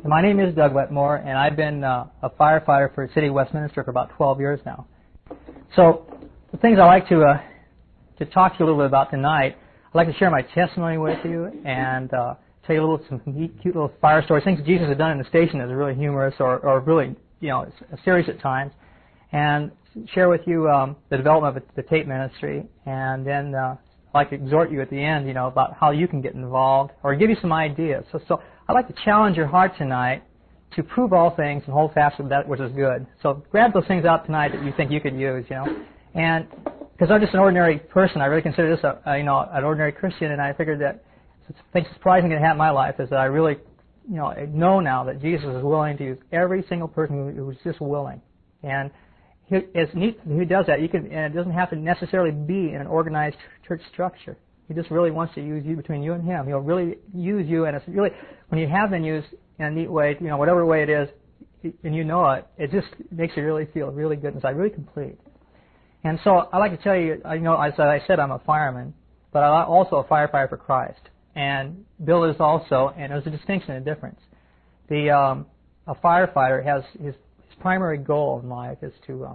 My name is Doug Wetmore, and I've been a firefighter for the City of Westminster for about 12 years now. So the things I like to talk to you a little bit about tonight, I'd like to share my testimony with you and tell you some cute little fire stories, things Jesus has done in the station that are really humorous or really, serious at times, and share with you the development of the tape ministry, and then I'd like to exhort you at the end, about how you can get involved or give you some ideas. So I'd like to challenge your heart tonight to prove all things and hold fast to that which is good. So grab those things out tonight that you think you could use, and because I'm just an ordinary person, I really consider this an ordinary Christian, and I figured that things surprising that happened in my life is that I really, know now that Jesus is willing to use every single person who's just willing, and it's neat who does that. And it doesn't have to necessarily be in an organized church structure. He just really wants to use you between you and Him. He'll really use you, and it's really, when you have been used in a neat way, whatever way it is, and it just makes you really feel really good inside, really complete. And so I'd like to tell you, as I said, I'm a fireman, but I'm also a firefighter for Christ. And Bill is also, and there's a distinction and a difference. A firefighter has his primary goal in life is to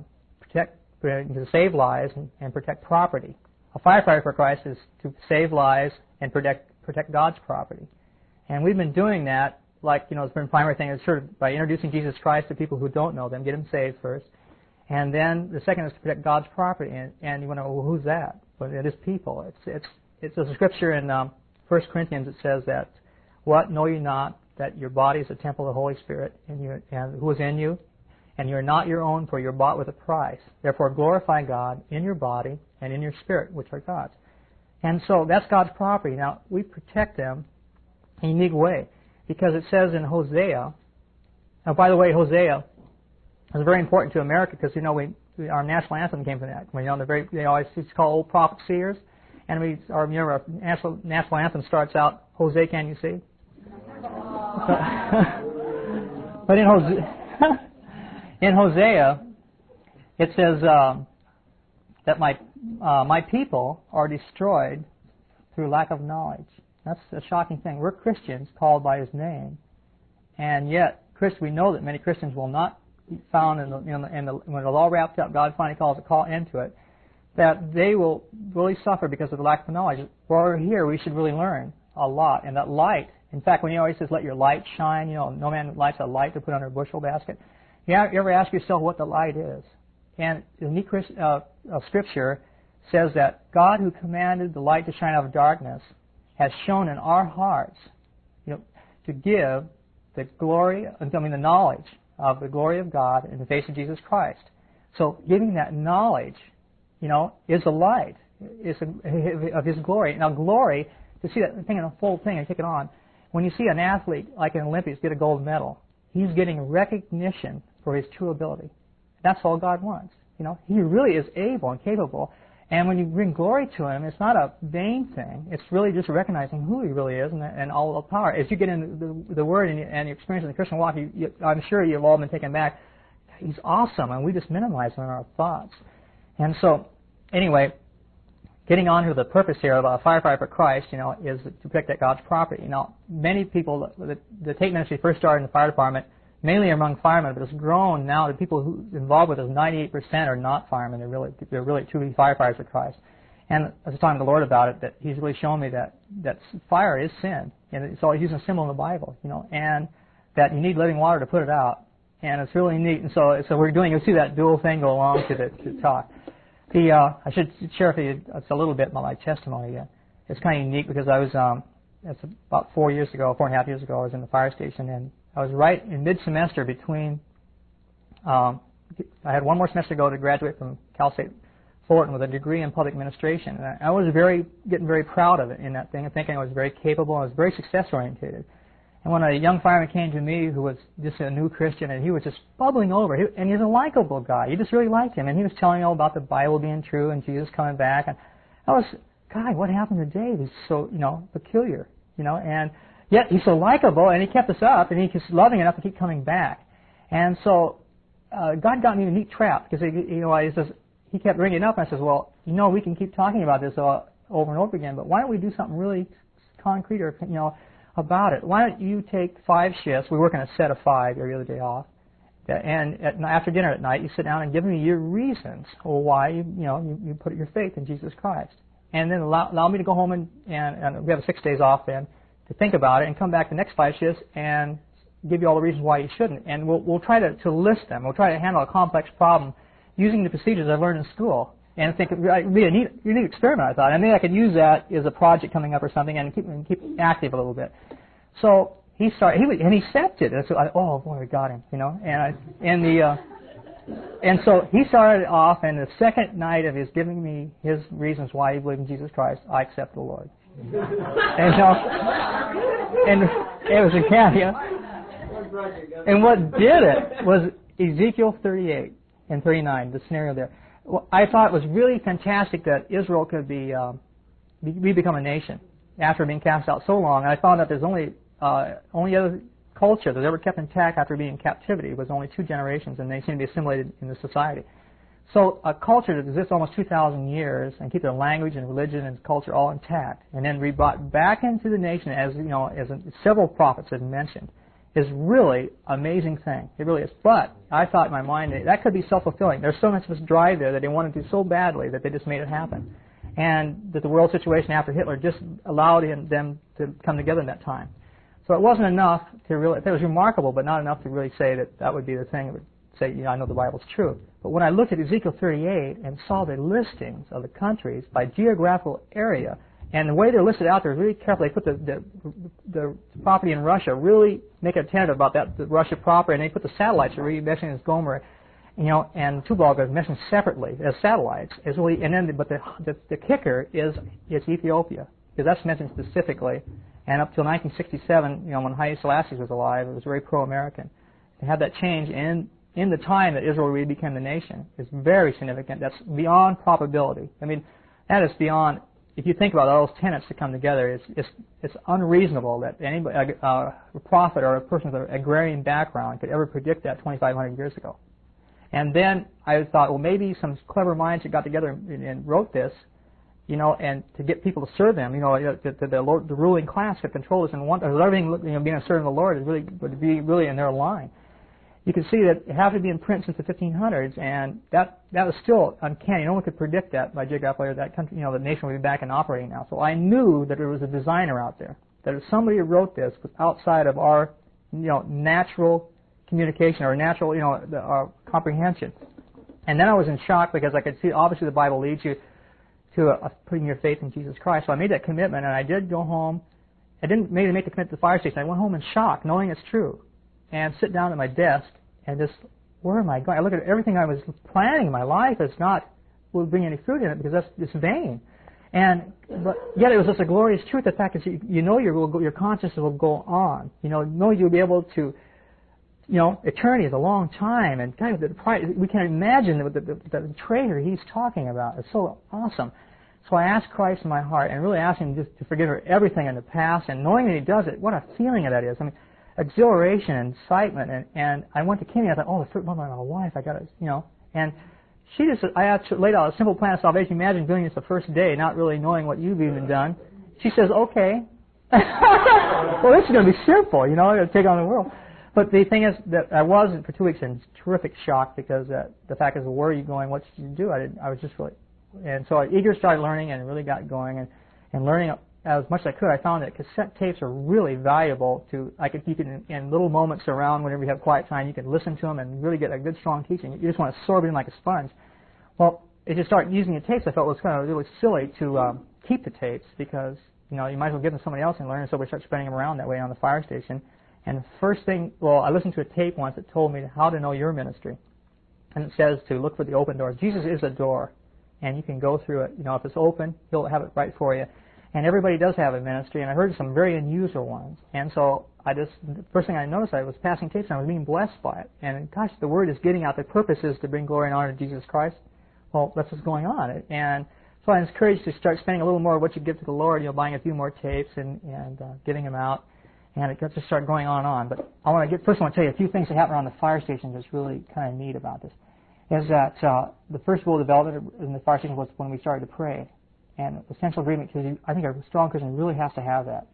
save lives and protect property. A firefighter for Christ is to save lives and protect God's property. And we've been doing that, it's been a primary thing, is sort of by introducing Jesus Christ to people who don't know them, get them saved first. And then the second is to protect God's property. And you want to know, well, who's that? Well, it is people. It's a scripture in 1 Corinthians that says that, what, know you not that your body is a temple of the Holy Spirit and who is in you? And you're not your own, for you're bought with a price. Therefore glorify God in your body and in your spirit, which are God's. And so that's God's property. Now, we protect them in a unique way, because it says in Hosea, now by the way, Hosea is very important to America, because our national anthem came from that. They always used to call old prophet seers, and our national anthem starts out, Hosea, can you see? But in Hosea, it says that my people are destroyed through lack of knowledge. That's a shocking thing. We're Christians called by His name, and yet we know that many Christians will not be found when it's all wrapped up. God finally calls a call into it, that they will really suffer because of the lack of knowledge. While we're here, we should really learn a lot, and that light. In fact, when He always says, "Let your light shine," no man lights a light to put under a bushel basket. You ever ask yourself what the light is? And the unique Scripture says that God, who commanded the light to shine out of darkness, has shown in our hearts, to give the knowledge of the glory of God in the face of Jesus Christ. So giving that knowledge, is the light of His glory. Now, glory, to see that thing in a full thing and take it on, when you see an athlete like an Olympics get a gold medal, he's getting recognition for his true ability. That's all God wants. He really is able and capable. And when you bring glory to Him, it's not a vain thing. It's really just recognizing who He really is and all the power. As you get into the Word and you experience in the Christian walk, I'm sure you've all been taken back. He's awesome, and we just minimize Him in our thoughts. And so, anyway, getting on to the purpose here of a firefighter for Christ, is to protect God's property. Many people, the tape ministry first started in the fire department, mainly among firemen, but it's grown now to people who involved with us. 98% are not firemen. They're really truly firefighters for Christ. And I was talking to the Lord about it, that He's really shown me that fire is sin, and it's always using a symbol in the Bible, and that you need living water to put it out. And it's really neat. And so we're doing. You'll see that dual thing go along to the talk. I should share with you a little bit about my testimony. It's kind of unique because I was it's about 4.5 years ago, I was in the fire station, and I was right in mid-semester between, I had one more semester to go to graduate from Cal State Fullerton with a degree in public administration. And I was getting very proud of it in that thing, and thinking I was very capable, and I was very success-oriented. And when a young fireman came to me who was just a new Christian, and he was just bubbling over, and he's a likable guy. You just really liked him, and he was telling me all about the Bible being true and Jesus coming back. And I was, God, what happened to Dave? He's so, peculiar, and yet he's so likable, and he kept us up, and he was loving enough to keep coming back. And so God got me in a neat trap, because he kept ringing up, and I says, well, we can keep talking about this over and over again, but why don't we do something really concrete, or about it. Why don't you take 5 shifts? We work in a set of 5 every other day off. And after dinner at night, you sit down and give me your reasons for why you put your faith in Jesus Christ. And then allow me to go home and we have 6 days off then to think about it and come back the next 5 shifts and give you all the reasons why you shouldn't. And we'll try to list them. We'll try to handle a complex problem using the procedures I learned in school. And I think it would be a neat experiment, I thought. And maybe I could use that as a project coming up or something and keep active a little bit. So he accepted it. So oh boy, we got him, And so he started off, and the second night of his giving me his reasons why he believed in Jesus Christ, I accept the Lord. And it was a cameo. And what did it was Ezekiel 38 and 39, the scenario there. Well, I thought it was really fantastic that Israel could become a nation after being cast out so long. And I found that there's only other culture that was ever kept intact after being in captivity was only 2 generations, and they seem to be assimilated in the society. So a culture that exists almost 2,000 years and keep their language and religion and culture all intact, and then be brought back into the nation, as several prophets had mentioned, is really an amazing thing. It really is. But I thought in my mind that could be self-fulfilling. There's so much of this drive there that they wanted to so badly that they just made it happen, and that the world situation after Hitler just allowed them to come together in that time. So it wasn't enough to really, it was remarkable, but not enough to really say that would be the thing that would say, I know the Bible's true. But when I looked at Ezekiel 38 and saw the listings of the countries by geographical area, and the way they're listed out there is really careful. They put the property in Russia, really make it tentative about that, the Russia proper, and they put the satellites that really mentioned as Gomer, and Tubal are mentioned separately as satellites. But the kicker is it's Ethiopia, because that's mentioned specifically. And up till 1967, when Haile Selassie was alive, it was very pro-American. To have that change in the time that Israel really became the nation is very significant. That's beyond probability. I mean, that is beyond. If you think about all those tenets to come together, it's unreasonable that anybody, a prophet or a person with an agrarian background could ever predict that 2,500 years ago. And then I thought, well, maybe some clever minds that got together and wrote this, and to get people to serve them, the ruling class could control this, and everything, being a servant of the Lord would be really in their line. You can see that it had to be in print since the 1500s, and that was still uncanny. No one could predict that by geographical area. That country, the nation would be back and operating now. So I knew that there was a designer out there, that if somebody who wrote this was outside of our, natural communication or natural, our comprehension. And then I was in shock because I could see obviously the Bible leads you to putting your faith in Jesus Christ. So I made that commitment, and I did go home. I didn't maybe make the commitment to the fire station. I went home in shock, knowing it's true, and sit down at my desk and just, where am I going? I look at everything I was planning in my life as not will bring any fruit in it because it's vain. But yet it was just a glorious truth. The fact is, your consciousness will go on. Know you'll be able to. Eternity is a long time, and kind of we can imagine the treasure he's talking about. It's so awesome. So I asked Christ in my heart and really asked him just to forgive her everything in the past, and knowing that he does it, what a feeling that is. I mean, exhilaration and excitement, and I went to Kimmy, I thought, the third one of my wife, I got to, and I actually laid out a simple plan of salvation. Imagine doing this the first day, not really knowing what you've even done. She says, okay. Well, this is going to be simple, I'm going to take on the world. But the thing is that I was for 2 weeks in terrific shock because the fact is, well, where are you going? What should you do? I was just really, and so I eager started learning and really got going and learning as much as I could. I found that cassette tapes are really valuable you can in little moments around whenever you have quiet time, you can listen to them and really get a good strong teaching. You just want to absorb it in like a sponge. Well, as you start using the tapes, I felt it was kind of really silly to keep the tapes because you might as well give them to somebody else and learn. So we start spreading them around that way on the fire station. And the first thing, I listened to a tape once that told me how to know your ministry. And it says to look for the open doors. Jesus is a door, and you can go through it. If it's open, he'll have it right for you. And everybody does have a ministry, and I heard some very unusual ones. And so the first thing I noticed, I was passing tapes, and I was being blessed by it. And gosh, the word is getting out. The purpose is to bring glory and honor to Jesus Christ. Well, that's what's going on. And so I was encouraged to start spending a little more of what you give to the Lord, buying a few more tapes and getting them out. And it just started going on and on. But first I want to tell you a few things that happened around the fire station that's really kind of neat about this. Is that the first rule of development in the fire station was when we started to pray. And essential agreement, because I think a strong Christian really has to have that.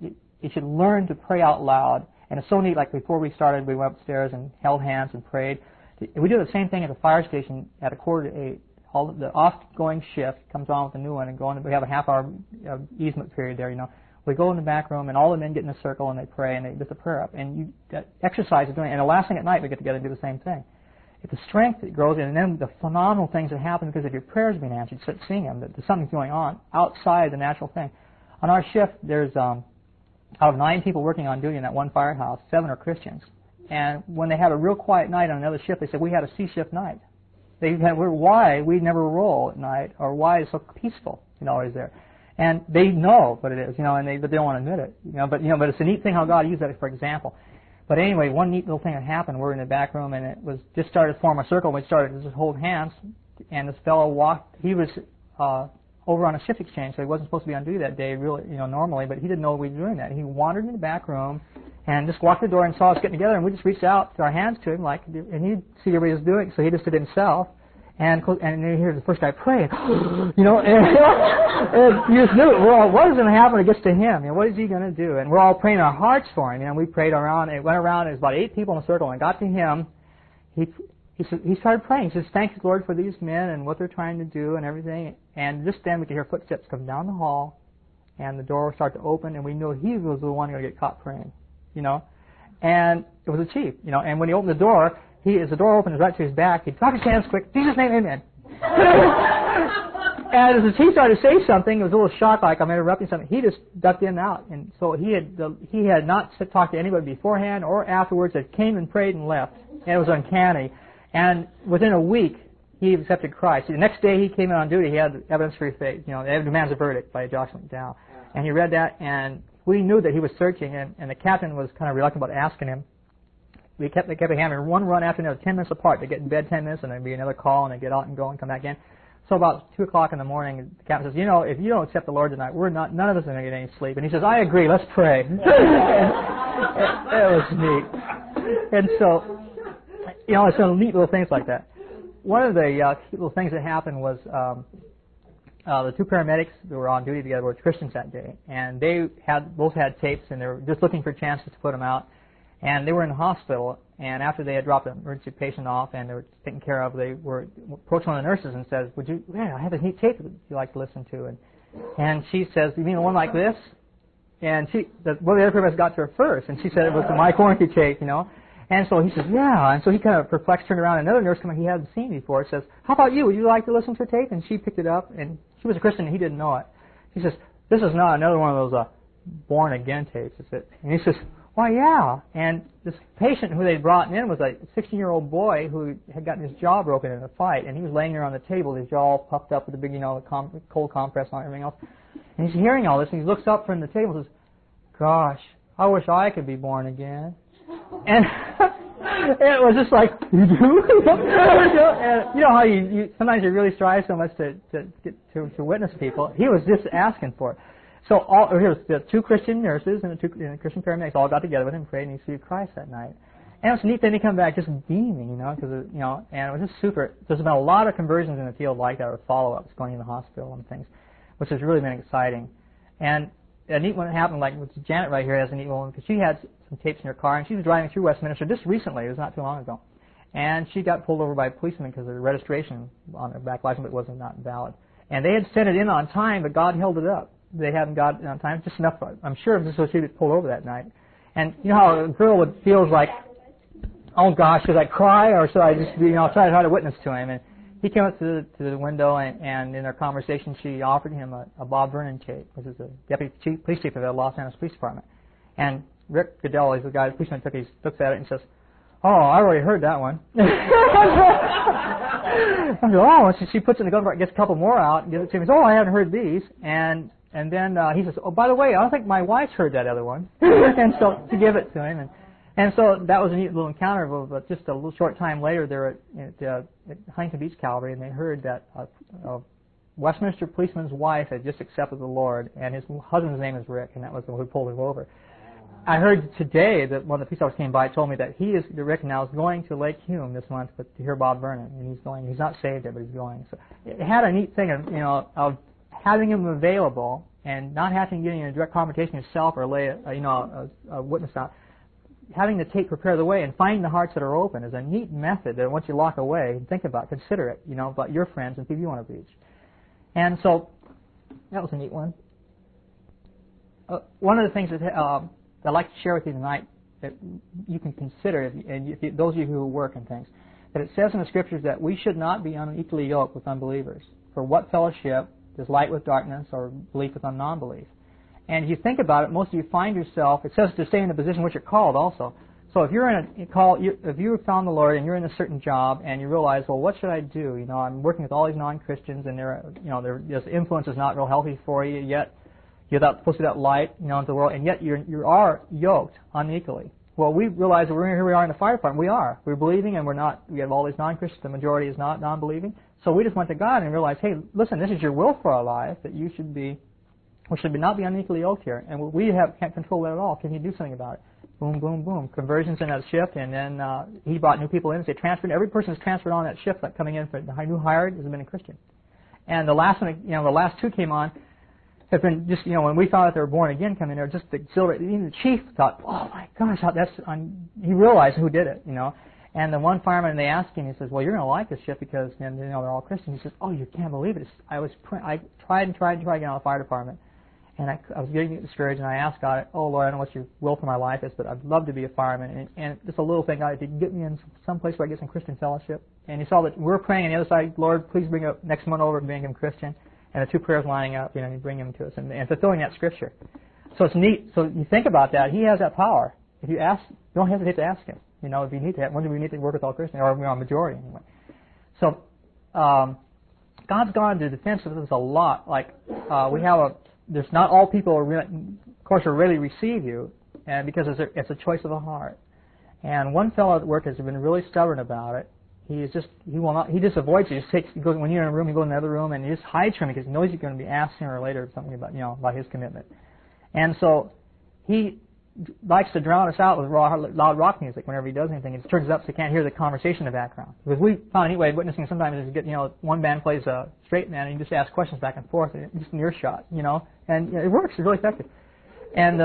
You should learn to pray out loud. And it's so neat, like before we started, we went upstairs and held hands and prayed. We do the same thing at the fire station at 7:45. The off-going shift comes on with the new one, and we have a half-hour easement period there, We go in the back room, and all the men get in a circle, and they pray, and they lift the prayer up. And that exercise is doing it. And the last thing at night, we get together and do the same thing. It's the strength that grows in, and then the phenomenal things that happen because if your prayers being answered, you start seeing them, that something's going on outside the natural thing. On our shift, there's out of 9 people working on duty in that one firehouse, 7 are Christians. And when they have a real quiet night on another shift, they say, we had a C-shift night. Why we never roll at night, or why it's so peaceful, always there. And they know what it is, but they don't want to admit it, But it's a neat thing how God used that for example. But anyway, one neat little thing that happened. We're in the back room, and it was just started to form a circle. We started to just hold hands, and this fellow walked. He was over on a shift exchange, so he wasn't supposed to be on duty that day, really, normally. But he didn't know we were doing that. He wandered in the back room and just walked to the door and saw us getting together, and we just reached out to our hands to him, and he'd see everybody was doing. So he just did it himself. And then here's the first guy praying, and you just knew it. Well, what is going to happen when it gets to him? What is he going to do? And we're all praying our hearts for him. We prayed around. It went around. It was about 8 people in a circle. And it got to him. He started praying. He says, "Thank you, Lord, for these men and what they're trying to do and everything." And just then we could hear footsteps come down the hall, and the door started to open, and we knew he was the one going to get caught praying, And it was a chief, And when he opened the door. As the door opened, right to his back, he'd clap his hands quick, Jesus' name, amen. And as the chief started to say something, it was a little shock, like I'm interrupting something. He just ducked in and out, and so he had not talked to anybody beforehand or afterwards. That came and prayed and left, and it was uncanny. And within a week, he accepted Christ. The next day he came in on duty. He had evidence for his faith. It demands a verdict by Joshua McDowell, and he read that, and we knew that he was searching, and the captain was kind of reluctant about asking him. They kept hammering one run after another, 10 minutes apart. They get in bed 10 minutes, and there'd be another call, and they get out and go and come back in. So about 2 o'clock in the morning, the captain says, if you don't accept the Lord tonight, none of us are going to get any sleep. And he says, I agree, let's pray. It was neat. And so, it's some neat little things like that. One of the cute little things that happened was the 2 paramedics that were on duty together were Christians that day, and they both had tapes, and they were just looking for chances to put them out. And they were in the hospital, and after they had dropped an emergency patient off and they were taken care of, they were approached one of the nurses and says, I have a neat tape that you'd like to listen to. And she says, you mean the one like this? And the other paramedics got to her first, and she said it was the Mike Warnke tape, And so he says, yeah. And so he kind of perplexed, turned around, and another nurse he hadn't seen before says, how about you? Would you like to listen to a tape? And she picked it up, and she was a Christian, and he didn't know it. He says, this is not another one of those born-again tapes, is it? And he says, why, yeah. And this patient who they brought in was a 16-year-old boy who had gotten his jaw broken in a fight, and he was laying there on the table, his jaw all puffed up with a big, cold compress on everything else. And he's hearing all this, and he looks up from the table and says, gosh, I wish I could be born again. And it was just like, you do? And how you sometimes you really strive so much to get to witness people. He was just asking for it. So here's the 2 Christian nurses and the 2 Christian paramedics all got together with him and prayed, and he received Christ that night. And it was neat. Then he come back just beaming, because and it was just super. There's been a lot of conversions in the field like that, or follow-ups going in the hospital and things, which has really been exciting. And a neat one happened, like with Janet right here has a neat one because she had some tapes in her car, and she was driving through Westminster just recently. It was not too long ago, and she got pulled over by a policeman because the registration on her back license wasn't not valid. And they had sent it in on time, but God held it up. They hadn't got it on time, just enough. I'm sure it was so she was pulled over that night. And you know how a girl feels like, oh gosh, should I cry or should I just try to witness to him? And he came up to the window, and in their conversation, she offered him a Bob Vernon tape, which is the deputy police chief of the Los Angeles Police Department. And Rick Goodell, he's the guy, the policeman, looks at it and says, oh, I already heard that one. I go, oh, and she puts it in the glove box, gets a couple more out, and gives it to him. He says, oh, I haven't heard these. And then he says, oh, by the way, I don't think my wife's heard that other one. And so to give it to him. And so that was a neat little encounter, but just a little short time later, they were at Huntington Beach Calvary, and they heard that a Westminster policeman's wife had just accepted the Lord, and his husband's name is Rick, and that was the one who pulled him over. I heard today that one of the police officers came by and told me that Rick now is going to Lake Hume this month to hear Bob Vernon, and he's going. He's not saved yet, but he's going. So it had a neat thing of having them available and not having to get in a direct confrontation yourself or lay a witness out, having the tape prepare the way and finding the hearts that are open is a neat method that once you lock away, think about, consider it, about your friends and people you want to reach. And so that was a neat one. One of the things that I'd like to share with you tonight that you can consider, those of you who work and things, that it says in the Scriptures that we should not be unequally yoked with unbelievers. For what fellowship is light with darkness or belief with non-belief? And if you think about it, most of you find yourself, it says to stay in the position which you're called also. So if you're in a call, if you found the Lord and you're in a certain job and you realize, well, what should I do? I'm working with all these non-Christians and this influence is not real healthy for you, yet you're supposed to be that light, into the world, and yet you are yoked unequally. Well, we realize that here we are in the fire department. We are. We're believing and we're not. We have all these non-Christians. The majority is not non-believing. So we just went to God and realized, hey, listen, this is your will for our life, that we should not be unequally yoked here. And we can't control that at all. Can you do something about it? Boom, boom, boom. Conversions in that shift, and then he brought new people in. They transferred. Every person is transferred on that shift, like coming in for the new hired has been a Christian. And the last one, the last two came on, have been just, when we found out they were born again coming there, just exhilarated. Even the chief thought, oh my gosh, he realized who did it, And the one fireman, they asked him, he says, well, you're going to like this shift because, they're all Christians. He says, oh, you can't believe it. I tried to get out of the fire department. And I was getting discouraged, and I asked God, oh, Lord, I don't know what your will for my life is, but I'd love to be a fireman. And just a little thing, God, if you can get me in some place where I get some Christian fellowship. And he saw that we're praying on the other side, Lord, please bring up next one over and make him Christian. And the two prayers lining up, you bring him to us and fulfilling that Scripture. So it's neat. So you think about that. He has that power. If you ask, don't hesitate to ask him. If you need to, when do we need to work with all Christians, or a majority anyway. So God's gone to defense of us a lot. Like there's not all people are really, of course, are ready to receive you, and because it's a choice of the heart. And one fellow at work has been really stubborn about it. He just avoids you. When you're in a room, you go in another room, and he just hides from you because he knows you're going to be asked sooner or later something about his commitment. And so he likes to drown us out with loud rock music whenever he does anything. It turns it up so you can't hear the conversation in the background. Because we found anyway, witnessing sometimes is you get, one band plays a straight man and you just ask questions back and forth, and just in earshot, and it works. It's really effective. And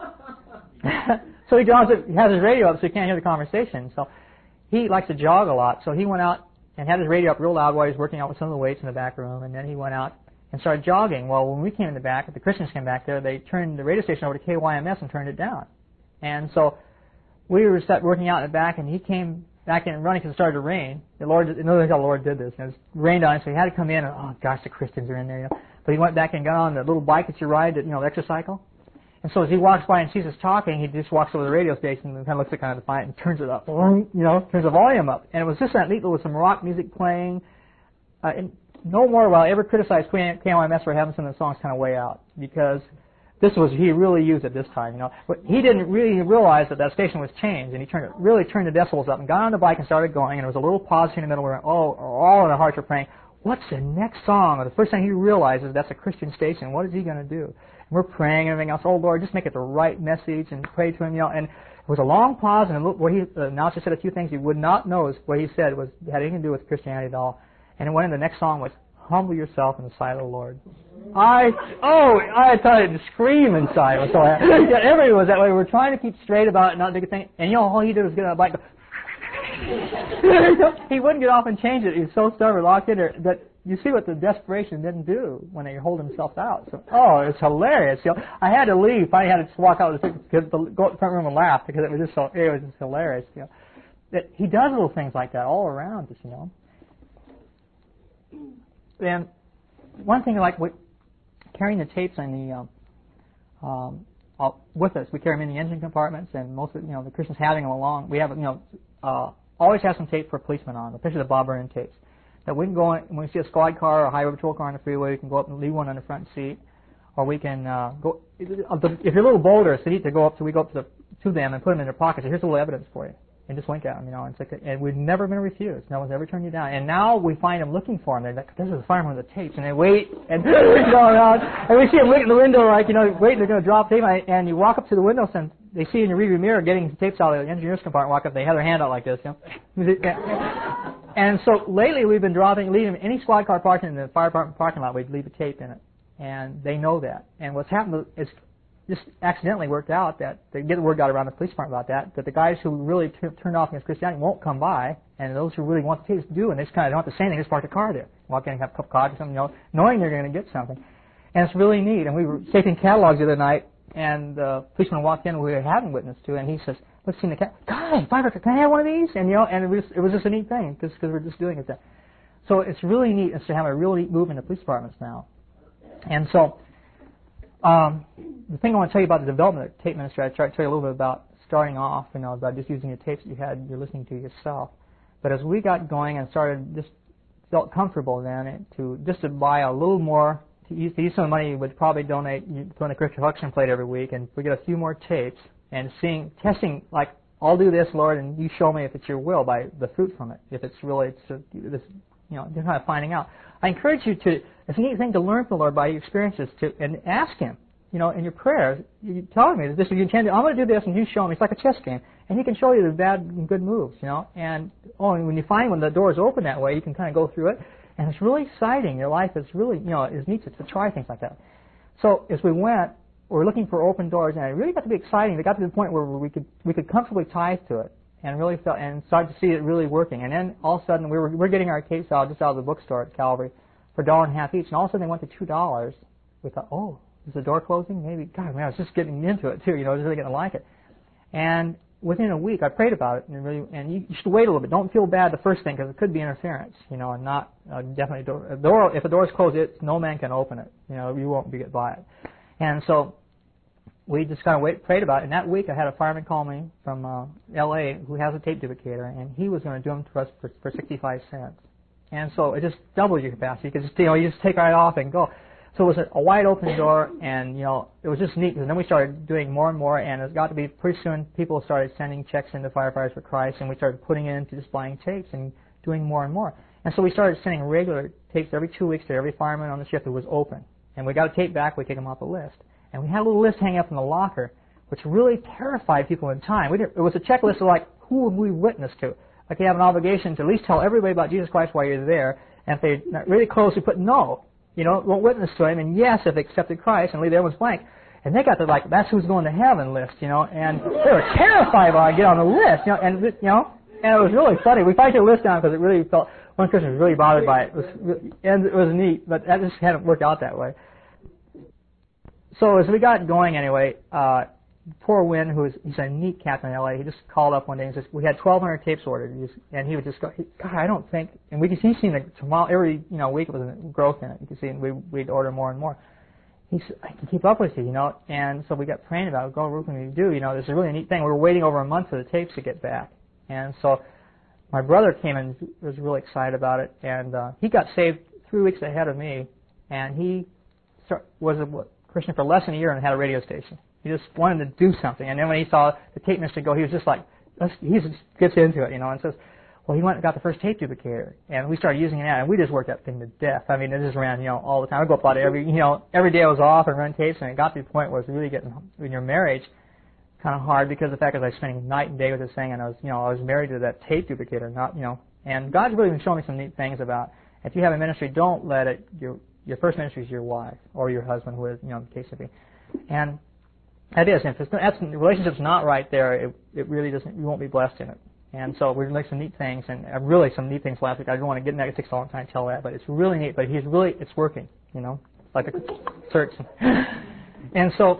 so he has his radio up so you can't hear the conversation. So he likes to jog a lot, so he went out and had his radio up real loud while he was working out with some of the weights in the back room, and then he went out and started jogging. Well, when we came in the back, the Christians came back there, they turned the radio station over to KYMS and turned it down. And so we were working out in the back, and he came back in running because it started to rain. Another thing how the Lord did this. It rained on him, so he had to come in, and oh gosh, the Christians are in there. But he went back and got on the little bike that you ride, the exercycle. And so as he walks by and sees us talking, he just walks over to the radio station and kind of looks at kind of defiant and turns it up, turns the volume up. And it was just that neat with some rock music playing. And no more will I ever criticize KYMS for having some of the songs kind of way out, because he really used it this time, But he didn't really realize that station was changed, and he really turned the decibels up and got on the bike and started going, and there was a little pause here in the middle where all in our hearts were praying, what's the next song? Or the first thing he realizes that's a Christian station, what is he going to do? And we're praying and everything else, oh Lord, just make it the right message and pray to him, and it was a long pause, and where the announcer said a few things you would not know what he said had anything to do with Christianity at all. And it went in the next song was, humble yourself in the sight of the Lord. I thought I'd scream inside. So everybody was that way. We were trying to keep straight about it, not do a thing. And all he did was get on a bike. He wouldn't get off and change it. He was so stubborn, locked in there. But you see what the desperation didn't do when they hold himself out. So, it's hilarious. I had to leave. Finally, had to just walk out go to the front room and laugh because it was just hilarious. That he does little things like that all around us. And one thing like carrying the tapes in with us, we carry them in the engine compartments, and most of the Christians having them along. We have always have some tape for policemen on, especially the Bob Vernon tapes. That we can go in, when we see a squad car or a highway patrol car on the freeway, we can go up and leave one on the front seat, or we can go. If you're a little bolder, it's neat to go up. So we go up to them and put them in their pockets. So here's a little evidence for you. And just wink at them, and we've never been refused. No one's ever turned you down. And now we find them looking for them. They're like, this is the fireman with the tapes. And they wait, and go around, and we see them looking at the window waiting, they're going to drop tape. And you walk up to the window, and they see in your rearview mirror getting tapes out of the engineer's compartment, walk up, they have their hand out like this, And so lately we've been leaving any squad car parking in the fire department parking lot, we'd leave a tape in it. and they know that. And what's happened is just accidentally worked out that they get the word out around the police department about that the guys who really turned off against Christianity won't come by, and those who really want the tapes do, and they just kind of don't have to say anything, just park the car there, walk in and have a cup of coffee or something, knowing they're going to get something. And it's really neat. And we were taking catalogs the other night, and the policeman walked in who we hadn't witnessed to, and he says, "Let's see the cat. Guy, can I have one of these?" And and it was just a neat thing because we're just doing it. So it's really neat. It's to have a really neat movement in the police departments now. And so the thing I want to tell you about the development of tape ministry, I tried to tell you a little bit about starting off, about just using the tapes that you're listening to yourself. But as we got going and just felt comfortable then to buy a little more. To use some money, you would probably donate to the Christian auction plate every week, and we get a few more tapes and testing, like, I'll do this, Lord, and you show me if it's your will by the fruit from it. If it's really, just kind of finding out. I encourage you to, it's a neat thing to learn from the Lord by your experiences and ask Him, in your prayers, you tell me that this is you intend. I'm going to do this, and you show me. It's like a chess game, and He can show you the bad and good moves, And when you find when the door is open that way, you can kind of go through it. And it's really exciting. Your life is really, is neat to try things like that. So as we went, we were looking for open doors, and it really got to be exciting. It got to the point where we could comfortably tithe to it, and really felt and started to see it really working. And then all of a sudden we're getting our tapes out just out of the bookstore at Calvary for $1.50 each, and all of a sudden they went to $2. We thought, oh, is the door closing? Maybe. God, man, I was just getting into it too. I was really going to like it. And within a week, I prayed about it, and you should wait a little bit. Don't feel bad the first thing, because it could be interference, and not definitely a door. If a door is closed, no man can open it. You won't get by it. And so we just kind of prayed about it. And that week, I had a fireman call me from L.A. who has a tape duplicator, and he was going to do them to us for 65 cents. And so it just doubles your capacity, because you just take right off and go. So it was a wide open door, and it was just neat. And then we started doing more and more, and it got to be pretty soon people started sending checks into Firefighters for Christ, and we started putting it into just buying tapes and doing more and more. And so we started sending regular tapes every 2 weeks to every fireman on the shift that was open. And we got a tape back, we take them off the list. And we had a little list hanging up in the locker, which really terrified people in time. It was a checklist of like, who would we witness to? Like you have an obligation to at least tell everybody about Jesus Christ while you're there, and if they're not really close, you put no. Won't witness to Him, and yes, if they accepted Christ, and leave the other ones blank. And they got the that's who's going to heaven list, and they were terrified when I get on the list, and it was really funny. We finally took the list down because it really felt one Christian was really bothered by it. It was neat, but that just hadn't worked out that way. So as we got going anyway, poor Win, he's a neat captain in L.A., he just called up one day and says, we had 1,200 tapes ordered, and he would just go, God, I don't think, and he's seen every week it was a growth in it, you can see, and we'd order more and more. He said, I can keep up with you, and so we got praying about it, what can we do, this is a really neat thing. We were waiting over a month for the tapes to get back, and so my brother came and was really excited about it, and he got saved 3 weeks ahead of me, and he was a Christian for less than a year and had a radio station. He just wanted to do something. And then when he saw the tape ministry go, he was just like, he just gets into it, and says, well, he went and got the first tape duplicator. And we started using that, and we just worked that thing to death. I mean, it just ran, all the time. I'd go up about every day I was off and run tapes, and it got to the point where it was really getting, in your marriage, kind of hard because of the fact that I was spending night and day with this thing, and I was married to that tape duplicator, and God's really been showing me some neat things about, if you have a ministry, don't let it, your first ministry is your wife, or your husband, who is, the case of be. And that is, if the relationship's not right there, it really doesn't. You won't be blessed in it. And so we're doing some neat things, and really some neat things last week. I don't want to get in that. It takes a long time to tell that, but it's really neat. But it's working. Like a search. And so,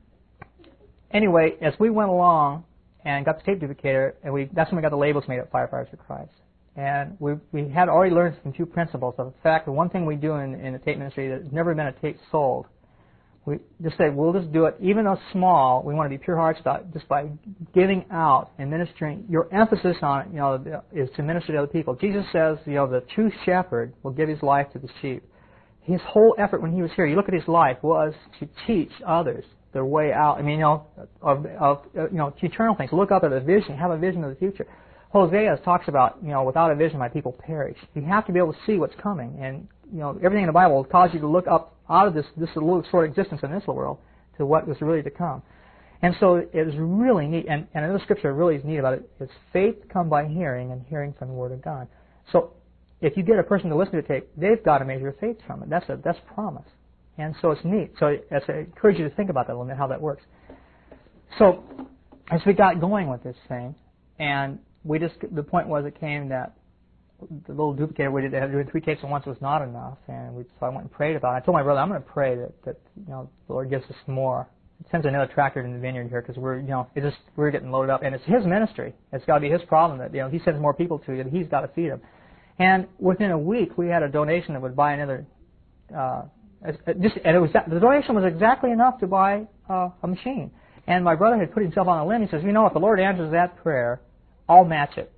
anyway, as we went along and got the tape duplicator, and that's when we got the labels made at Firefighters for Christ. And we had already learned some few principles. Of the fact that one thing we do in the tape ministry, there's never been a tape sold. We just say, we'll just do it, even though small. We want to be pure hearts about it, just by giving out and ministering. Your emphasis on it, is to minister to other people. Jesus says, the true shepherd will give his life to the sheep. His whole effort when he was here, you look at his life, was to teach others their way out. I mean, of eternal things. Look up at a vision, have a vision of the future. Hosea talks about, without a vision, my people perish. You have to be able to see what's coming, and everything in the Bible will cause you to look up out of this little short existence in this world to what is really to come. And so it is really neat, and another scripture really is neat about it, is faith come by hearing, and hearing from the Word of God. So if you get a person to listen to a tape, they've got to measure faith from it. That's promise. And so it's neat. So I encourage you to think about that a little bit, how that works. So as we got going with this thing, and the point was it came that the little duplicator we did doing 3 tapes at once was not enough, and so I went and prayed about it. I told my brother, I'm going to pray that the Lord gives us more. He sends another tractor in the vineyard here because we're getting loaded up, and it's his ministry. It's got to be his problem that he sends more people to you, he's got to feed them. And within a week, we had a donation that would buy another. The donation was exactly enough to buy a machine. And my brother had put himself on a limb. He says, if the Lord answers that prayer, I'll match it.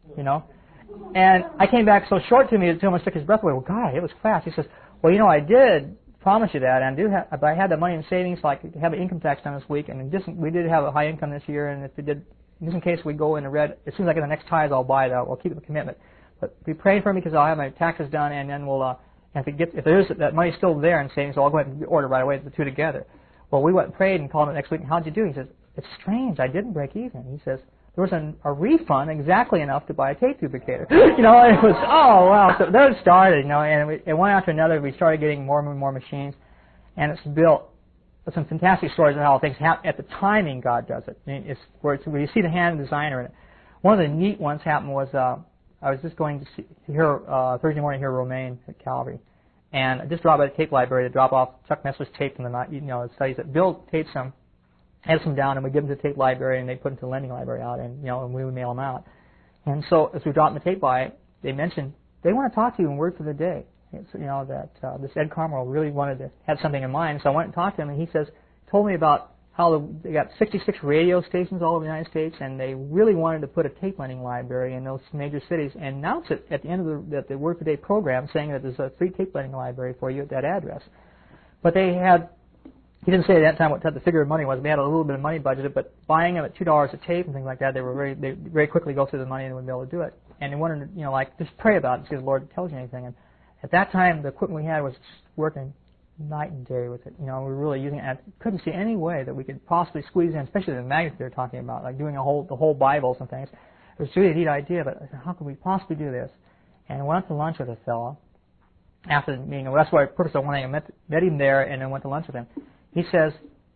And I came back so short to me that almost took his breath away. Well, God, it was fast. He says, well, I did promise you that, and but I had the money in savings, so I could have an income tax done this week, and we did have a high income this year, and if we did, just in case we go in the red, as soon as I get the next tithe, I'll buy it out. We'll keep the commitment. But be praying for me because I'll have my taxes done, and then we'll, if there is that money's still there in savings, so I'll go ahead and order right away the two together. Well, we went and prayed and called him next week. How'd you do? He says, it's strange. I didn't break even. He says, there was a refund exactly enough to buy a tape duplicator. And it was, oh, wow. So there it started, and it one after another. We started getting more and more machines, and it's built some fantastic stories of how things happen at the timing God does it. It's where you see the hand of the designer in it. One of the neat ones happened was I was just going to hear Thursday morning hear Romaine at Calvary, and I just dropped by the tape library to drop off Chuck Messler's tape from the studies that Bill taped some. Had some down, and we give them to the tape library, and they put them to the lending library out, and we would mail them out. And so as we dropped the tape by, they mentioned they want to talk to you in Word for the Day. It's, that this Ed Carmel really wanted to have something in mind. So I went and talked to him, and he told me about how they got 66 radio stations all over the United States, and they really wanted to put a tape lending library in those major cities and announce it at the end of the Word for the Day program, saying that there's a free tape lending library for you at that address. But they had. He didn't say at that time what the figure of money was. We had a little bit of money budgeted, but buying them at $2 a tape and things like that, they very quickly go through the money and would be able to do it. And they wanted to, just pray about it and see if the Lord tells you anything. And at that time, the equipment we had was working night and day with it. We were really using it. And I couldn't see any way that we could possibly squeeze in, especially the magnets they're talking about, like doing the whole Bibles and things. It was really a neat idea, but I said, how could we possibly do this? And I went out to lunch with a fellow after the meeting. Well, that's why I met him there and then went to lunch with him. He says,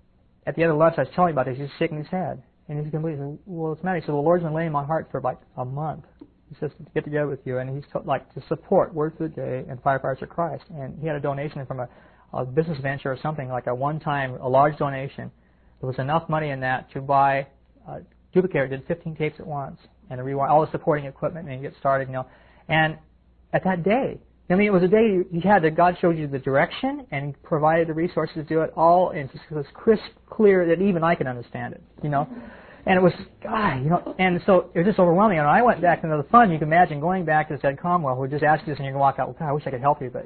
at the end of lunch, I was telling him about this, he's shaking his head. And he's completely, well, what's the matter? He said, well, the Lord's been laying in my heart for like a month. He says, to get together with you. And he's to support Word for the Day and Firefighters for Christ. And he had a donation from a business venture or something, like a large donation. There was enough money in that to buy a duplicator, did 15 tapes at once, and to rewind all the supporting equipment and get started, And at that day, it was a day you had that God showed you the direction and provided the resources to do it all, and it was crisp, clear that even I could understand it, And it was, God, and so it was just overwhelming. And I went back into the fun. You can imagine going back to Ed Cromwell, who would just ask you this, and you can walk out, well, God, I wish I could help you, but,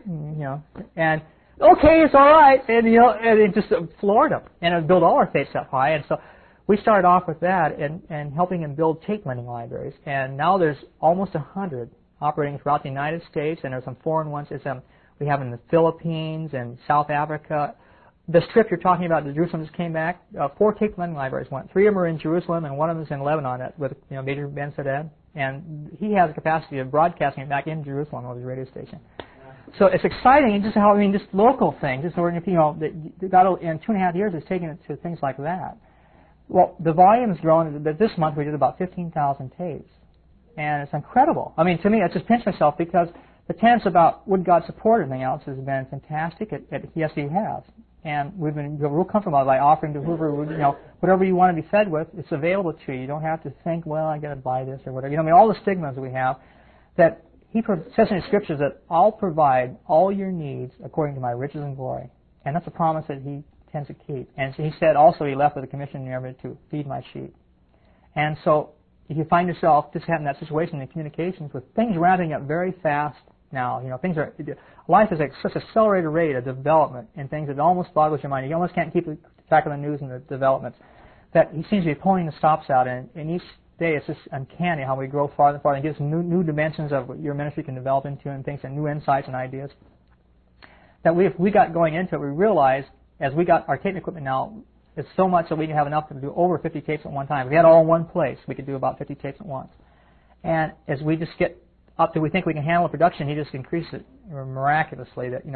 and okay, it's all right, and it just floored him, and it built all our faiths up high, and so we started off with that and helping him build tape lending libraries, and now there's almost 100. Operating throughout the United States, and there's some foreign ones. We have in the Philippines and South Africa. The trip you're talking about to Jerusalem just came back. 4 tape lending libraries went. 3 of them are in Jerusalem, and one of them is in Lebanon with Major Ben Sadat. And he has the capacity of broadcasting it back in Jerusalem on his radio station. So it's exciting, and just just local things. Just God in 2.5 years has taken it to things like that. Well, the volume's grown. This month we did about 15,000 tapes. And it's incredible. To me, I just pinch myself because the tenets about would God support everything else has been fantastic. Yes, He has. And we've been real comfortable by offering to whoever, whatever you want to be fed with, it's available to you. You don't have to think, well, I got to buy this or whatever. All the stigmas we have, that He says in the Scriptures that I'll provide all your needs according to my riches and glory. And that's a promise that He tends to keep. And so He said also He left with a commission never to feed my sheep. And so if you find yourself just having that situation in communications with things ramping up very fast now, life is at such an accelerated rate of development and things that almost boggles your mind. You almost can't keep track of the news and the developments. That He seems to be pulling the stops out, and each day it's just uncanny how we grow farther and farther. It gives new dimensions of what your ministry can develop into and things and new insights and ideas. That we got going into it, we realized as we got our tape equipment now, it's so much that we can have enough to do over 50 tapes at one time. If we had all in one place, we could do about 50 tapes at once. And as we just get up to we think we can handle the production, he just increased it miraculously. That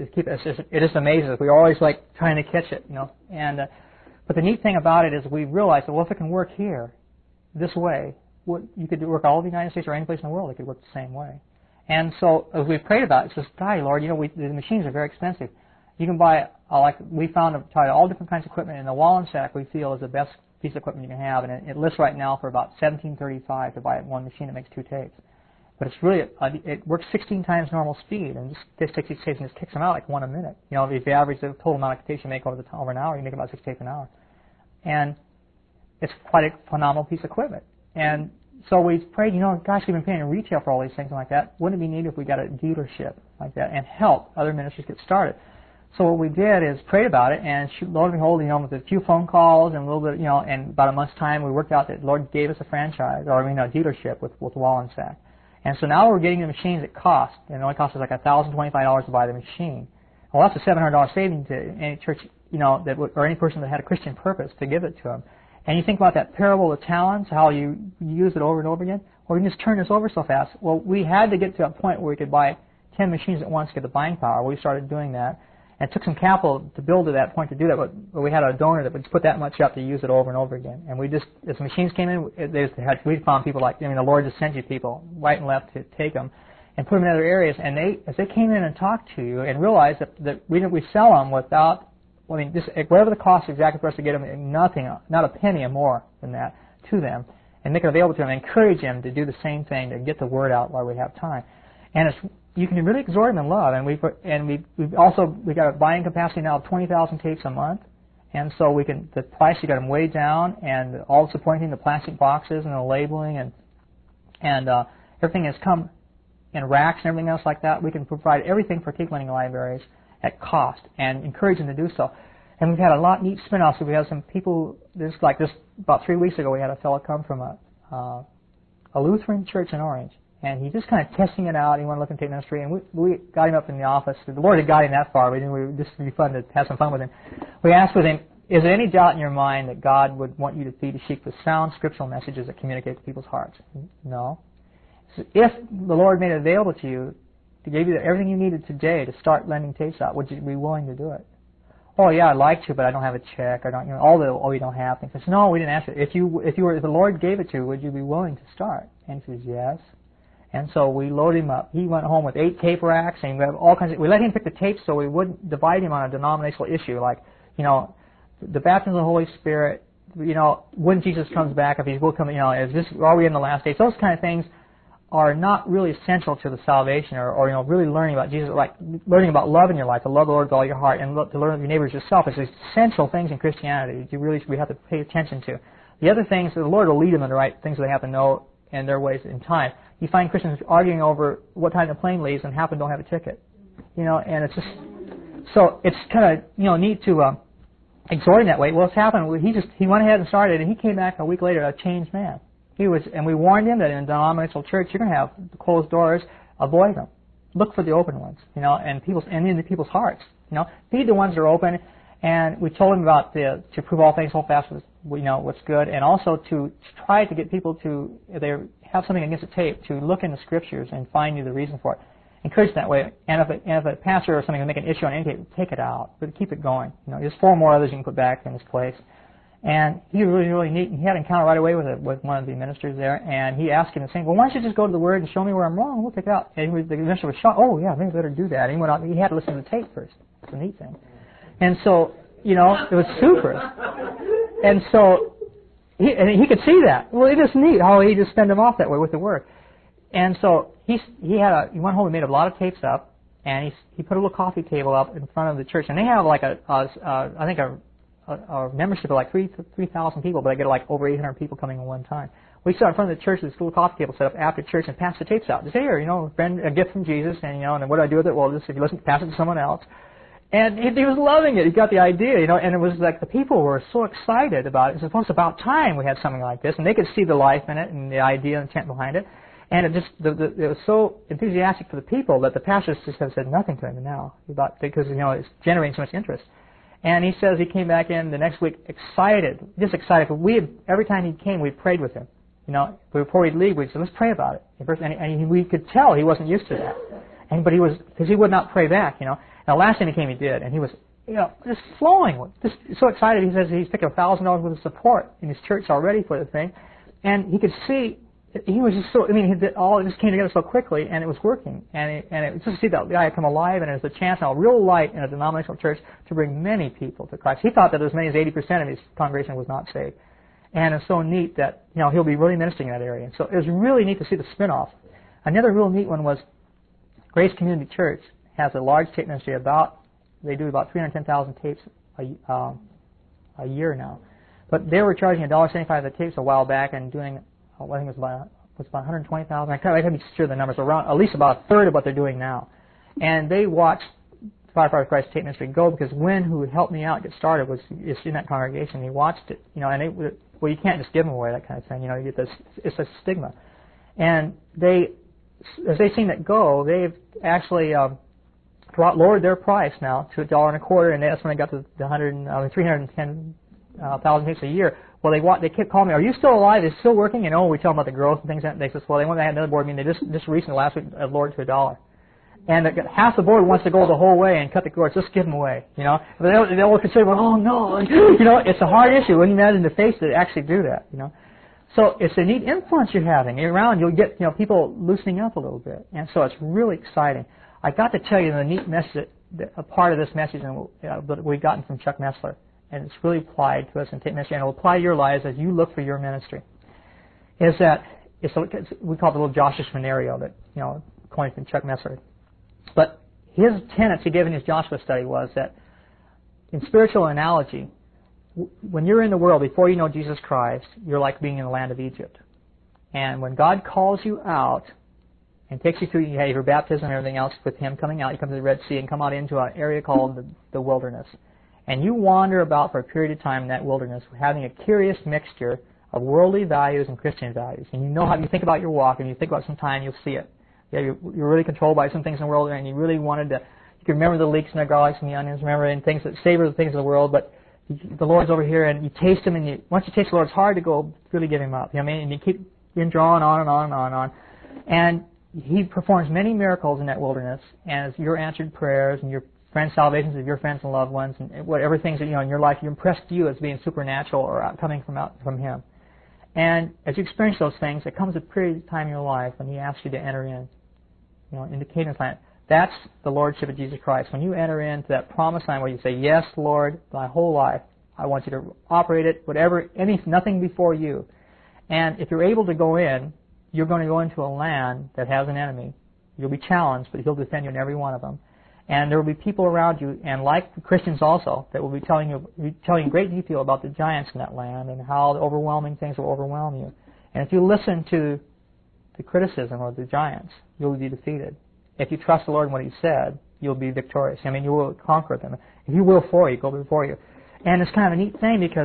it just amazes us. We're always like trying to catch it, And but the neat thing about it is we realized that, well, if it can work here this way, you could work all over the United States or any place in the world. It could work the same way. And so as we prayed about it, it says, "God, Lord, the machines are very expensive. You can buy we tried all different kinds of equipment, and the Wallensack we feel is the best piece of equipment you can have, and it lists right now for about $17.35 to buy one machine that makes 2 tapes. But it's really it works 16 times normal speed, and just takes these tapes and just kicks them out like 1 a minute. If you average the total amount of tapes you make over an hour, you make about 6 tapes an hour, and it's quite a phenomenal piece of equipment. And so we prayed, gosh, we've been paying retail for all these things and like that. Wouldn't it be neat if we got a dealership like that and help other ministries get started? So what we did is prayed about it, and lo and behold, with a few phone calls and a little bit, and about a month's time, we worked out that the Lord gave us a franchise, or a dealership with Wallensack. And so now we're getting the machines at cost, and it only costs us like $1,025 to buy the machine. Well, that's a $700 saving to any church, or any person that had a Christian purpose to give it to them. And you think about that parable of talents, how you use it over and over again. Well, we can just turn this over so fast. Well, we had to get to a point where we could buy 10 machines at once to get the buying power. We started doing that. And it took some capital to build to that point to do that, but we had a donor that would put that much up to use it over and over again. And as the machines came in, we found people like, the Lord just sent you people right and left to take them and put them in other areas. And as they came in and talked to you and realized that we sell them without, whatever the cost exactly for us to get them, nothing, not a penny or more than that to them, and make it available to them, and encourage them to do the same thing, to get the word out while we have time. And you can really exhort them in love, and we got a buying capacity now of 20,000 tapes a month, and so the price, you got them way down, and all the supporting, the plastic boxes and the labeling and everything has come in racks and everything else like that. We can provide everything for tape lending libraries at cost and encourage them to do so. And we've had a lot of neat spin-offs. So we have some people, about 3 weeks ago, we had a fellow come from a Lutheran church in Orange. And he just kind of testing it out. He wanted to look into tape ministry, and we got him up in the office. The Lord had got him that far. This would be fun to have some fun with him. We asked with him, is there any doubt in your mind that God would want you to feed the sheep with sound scriptural messages that communicate to people's hearts? No. So if the Lord made it available to you, to give you everything you needed today to start lending tapes out, would you be willing to do it? Oh yeah, I'd like to, but I don't have a check. I don't, we don't have things. I said, no, we didn't ask it. If the Lord gave it to you, would you be willing to start? And he says, yes. And so we loaded him up. He went home with 8 tape racks, and we have all kinds of. We let him pick the tapes, so we wouldn't divide him on a denominational issue, like the baptism of the Holy Spirit. When Jesus comes back, if He will come, are we in the last days? Those kind of things are not really essential to the salvation, or really learning about Jesus, like learning about love in your life, to love the Lord with all your heart, and to learn your neighbors yourself. It's essential things in Christianity that we have to pay attention to. The other things, the Lord will lead them in the right things that they have to know in their ways in time. You find Christians arguing over what time the plane leaves and half of them don't have a ticket. And it's just, so it's kind of, neat to exhort him that way. Well, what's happened, he went ahead and started, and he came back a week later a changed man. And we warned him that in a denominational church, you're going to have closed doors, avoid them. Look for the open ones, and in the people's hearts. Feed the ones that are open. And we told him about to prove all things, hold fast with what's good, and also to try to get people to, if they have something against a tape, to look in the scriptures and find you the reason for it. Encourage that way. And if a pastor or something will make an issue on any tape, take it out, but keep it going. There's 4 more others you can put back in his place. And he was really, really neat. And he had an encounter right away with one of the ministers there, and he asked him the same. Well, why don't you just go to the Word and show me where I'm wrong? We'll take it out. And the minister was shocked. Oh yeah, maybe I better do that. And he went out. He had to listen to the tape first. It's a neat thing. And so, it was super. And so, he could see that. Well, it is neat how he just sent him off that way with the Word. And so, he went home and made a lot of tapes up, and he put a little coffee table up in front of the church. And they have like I think a membership of like 3,000 people, but they get like over 800 people coming at one time. We sat in front of the church with this little coffee table set up after church and passed the tapes out. They say, here, friend, a gift from Jesus, and what do I do with it? Well, just if you listen, pass it to someone else. And he was loving it. He got the idea, and it was like the people were so excited about it. It's almost about time we had something like this, and they could see the life in it and the idea and intent behind it. And it was so enthusiastic for the people that the pastors just have said nothing to him now because it's generating so much interest. And he says he came back in the next week excited, just excited. Every time he came, we prayed with him. before we'd leave, we'd say, let's pray about it. And we could tell he wasn't used to that. But because he would not pray back, And the last thing he came, he did. And he was, just flowing, just so excited. He says he's taken $1,000 worth of support in his church already for the thing. And he could see, he was just so, it just came together so quickly, and it was working. And it was just to see that guy come alive, and there's a chance now, a real light in a denominational church to bring many people to Christ. He thought that as many as 80% of his congregation was not saved. And it's so neat that, he'll be really ministering in that area. And so it was really neat to see the spin-off. Another real neat one was Grace Community Church has a large tape ministry they do about 310,000 tapes a year now. But they were charging $1.75 the tapes a while back and doing, I think it was about 120,000. I can't be sure the numbers, around at least about a third of what they're doing now. And they watched Firefighters Christ Tape Ministry go because Wynn, who helped me out get started, is in that congregation. He watched it, and you can't just give them away, that kind of thing. You get this, it's a stigma. And as they've seen it go, they've actually lowered their price now to $1.25, and that's when they got to the 310,000 tapes a year. Well, they kept calling me, are you still alive? Is it still working? We tell them about the growth and things. They said, well, they had another board meeting. They just recently, last week, lowered it to $1. And half the board wants to go the whole way and cut the cords. Just give them away, But they all consider, oh no, it's a hard issue when you imagine in the face to actually do that, So it's a neat influence you're having around. You'll get, people loosening up a little bit, and so it's really exciting. I got to tell you the neat message, a part of this message that we've gotten from Chuck Messler, and it's really applied to us in tape ministry, and it will apply to your lives as you look for your ministry. Is that we call it the little Joshua scenario that coined from Chuck Messler. But his tenets he gave in his Joshua study was that in spiritual analogy, when you're in the world, before you know Jesus Christ, you're like being in the land of Egypt. And when God calls you out and takes you through your baptism and everything else with Him coming out, you come to the Red Sea and come out into an area called the wilderness. And you wander about for a period of time in that wilderness having a curious mixture of worldly values and Christian values. And how you think about your walk, and you think about some time, you'll see it. You're really controlled by some things in the world, and you really wanted to, you can remember the leeks and the garlics and the onions, and things that savor the things of the world, but the Lord's over here, and you taste Him, and once you taste the Lord, it's hard to go really give Him up. And you keep being drawn on and on and on and on. And He performs many miracles in that wilderness, and as your answered prayers and your friends' salvations of your friends and loved ones, and whatever things that in your life you impressed you as being supernatural or coming from Him. And as you experience those things, there comes a period of time in your life when He asks you to enter in. Into Canaan's land. That's the Lordship of Jesus Christ. When you enter into that promised land where you say, yes, Lord, my whole life, I want you to operate it, nothing before you. And if you're able to go in, you're going to go into a land that has an enemy. You'll be challenged, but He'll defend you in every one of them. And there will be people around you, and like Christians also, that will be telling you in great detail about the giants in that land and how the overwhelming things will overwhelm you. And if you listen to the criticism of the giants, you'll be defeated. If you trust the Lord in what He said, you'll be victorious. You will conquer them. If He will for you, go before you. And it's kind of a neat thing because,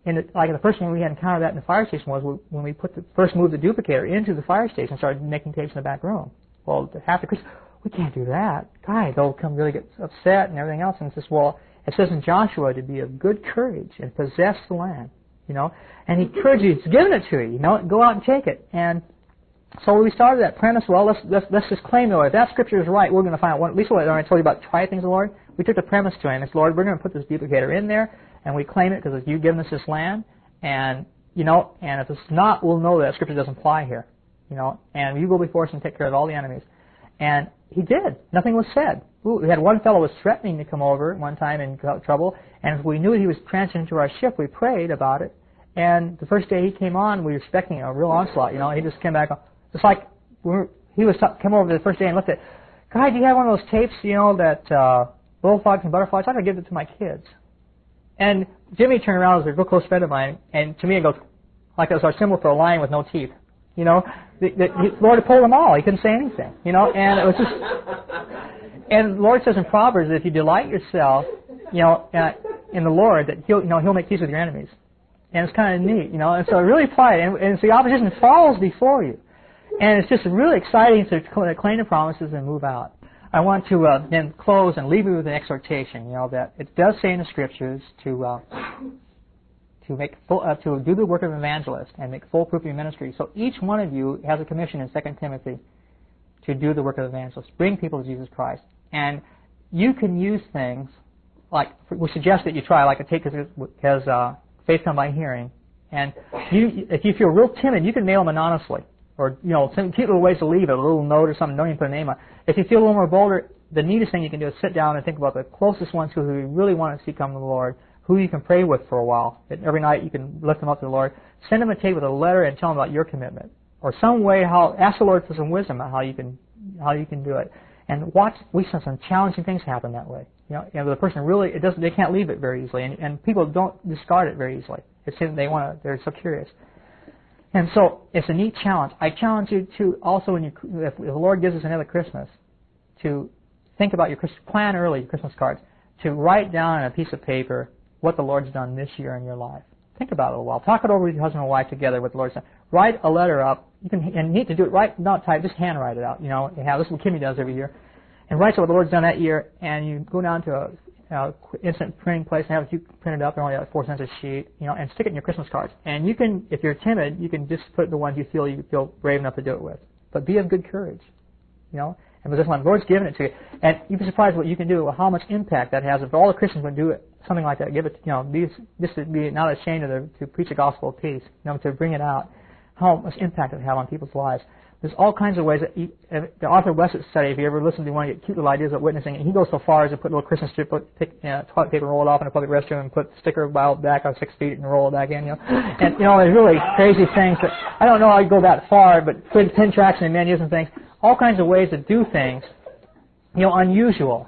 the first one we had encountered that in the fire station was when we first moved the duplicator into the fire station and started making tapes in the back room. Well, half the Christians, we can't do that. God, they'll really get upset and everything else. And it says, it says in Joshua to be of good courage and possess the land, And He encourages you, He's given it to you, go out and take it. And so we started that premise, let's just claim the Lord. If that Scripture is right, we're going to find out. At least what I told you about try things of the Lord, we took the premise to Him. It's, Lord, we're going to put this duplicator in there, and we claim it because You've given us this land. And, and if it's not, we'll know that Scripture doesn't apply here. And You go before us and take care of all the enemies. And He did. Nothing was said. We had one fellow was threatening to come over one time in trouble, and if we knew he was transferring to our ship, we prayed about it. And the first day he came on, we were expecting a real onslaught. He just came back. Just like he came over the first day and looked at, God, do you have one of those tapes, that bullfrogs and butterflies? I'm going to give it to my kids. And Jimmy turned around, as a real close friend of mine, and to me it goes, like it was our symbol for a lion with no teeth. The Lord had pulled them all. He couldn't say anything. And it was just, and the Lord says in Proverbs that if you delight yourself, in the Lord, that He'll make peace with your enemies. And it's kind of neat, and so really apply it. And so the opposition falls before you. And it's just really exciting to claim the promises and move out. I want to then close and leave you with an exhortation, that it does say in the Scriptures to to do the work of evangelist and make full proof of your ministry. So each one of you has a commission in 2 Timothy to do the work of evangelist, bring people to Jesus Christ. And you can use things like, we suggest that you try, like because faith comes by hearing. And if you feel real timid, you can mail them anonymously. Or, some cute little ways to leave it, a little note or something, don't even put a name on it. If you feel a little more bolder, the neatest thing you can do is sit down and think about the closest ones who you really want to see come to the Lord, who you can pray with for a while. And every night you can lift them up to the Lord. Send them a tape with a letter and tell them about your commitment. Or some way ask the Lord for some wisdom on how you can do it. And we saw some challenging things happen that way. The person really, they can't leave it very easily. And people don't discard it very easily. They're so curious. And so it's a neat challenge. I challenge you to also, if the Lord gives us another Christmas, to think about plan early your Christmas cards, to write down on a piece of paper what the Lord's done this year in your life. Think about it a while. Talk it over with your husband and wife together what the Lord's done. Write a letter up. You need to do it not type, just handwrite it out. This is what Kimmy does every year. And write what the Lord's done that year, and you go down to a instant printing place and have it printed up. They're only like 4 cents a sheet, and stick it in your Christmas cards. And you can, if you're timid, you can just put the ones you feel brave enough to do it with. But be of good courage, And this one, the Lord's given it to you, and you'd be surprised what you can do, how much impact that has. If all the Christians would do it, something like that, give it, just to be not ashamed to preach the gospel of peace, to bring it out, how much impact it would have on people's lives. There's all kinds of ways that the Arthur Wessett study, if you ever listen to one, you get cute little ideas of witnessing, and he goes so far as to put a little Christmas strip, pick toilet paper, roll it off in a public restroom, and put the sticker back on 6 feet and roll it back in, And, there's really crazy things that, I don't know how you go that far, but put pin tracks and menus and things, all kinds of ways to do things, unusual,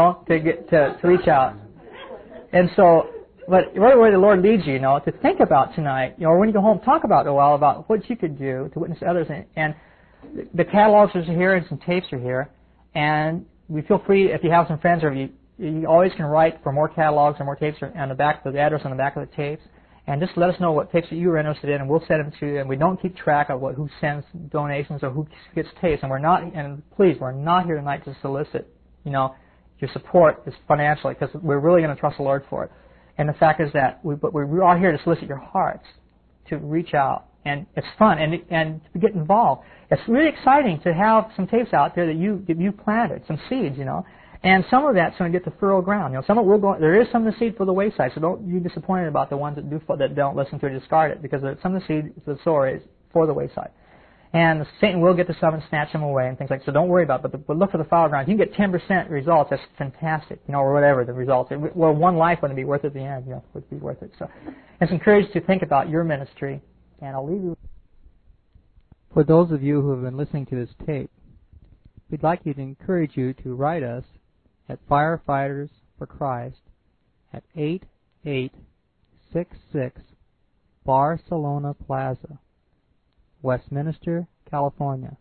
to reach out. And so, but right where the Lord leads you, to think about tonight, or when you go home, talk about it a while about what you could do to witness to others. And the catalogs are here and some tapes are here. And we feel free, if you have some friends, or you always can write for more catalogs or more tapes on the back, the address on the back of the tapes. And just let us know what tapes that you are interested in, and we'll send them to you. And we don't keep track of who sends donations or who gets tapes. And please, we're not here tonight to solicit, your support is financially, because we're really going to trust the Lord for it. And the fact is that we are here to solicit your hearts to reach out, and it's fun and to get involved. It's really exciting to have some tapes out there that you planted, some seeds, and some of that's going to get to fertile ground. Some of it will go. There is some of the seed for the wayside, so don't be disappointed about the ones that don't listen to it, discard it, because some of the seed, the sower, is for the wayside. And Satan will get to some and snatch them away and things like that. So don't worry about it. But look for the fallow ground. If you can get 10% results, that's fantastic, or whatever the results. Well, one life wouldn't be worth it at the end, would be worth it. So it's encouraged to think about your ministry. And I'll leave you. For those of you who have been listening to this tape, we'd like to encourage you to write us at Firefighters for Christ at 8866 Barcelona Plaza, Westminster, California,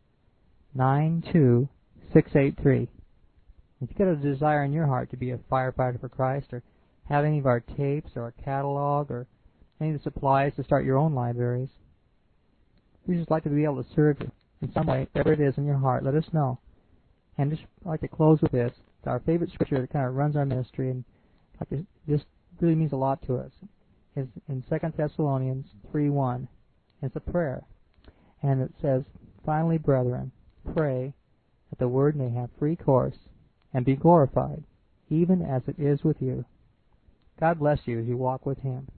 92683. If you've got a desire in your heart to be a firefighter for Christ, or have any of our tapes or a catalog or any of the supplies to start your own libraries, we'd just like to be able to serve you in some way, whatever it is in your heart. Let us know. And just I'd like to close with this. It's our favorite scripture that kind of runs our ministry, and this really means a lot to us. It's in 2 Thessalonians 3:1. It's a prayer. And it says, "Finally, brethren, pray that the word may have free course and be glorified, even as it is with you." God bless you as you walk with Him.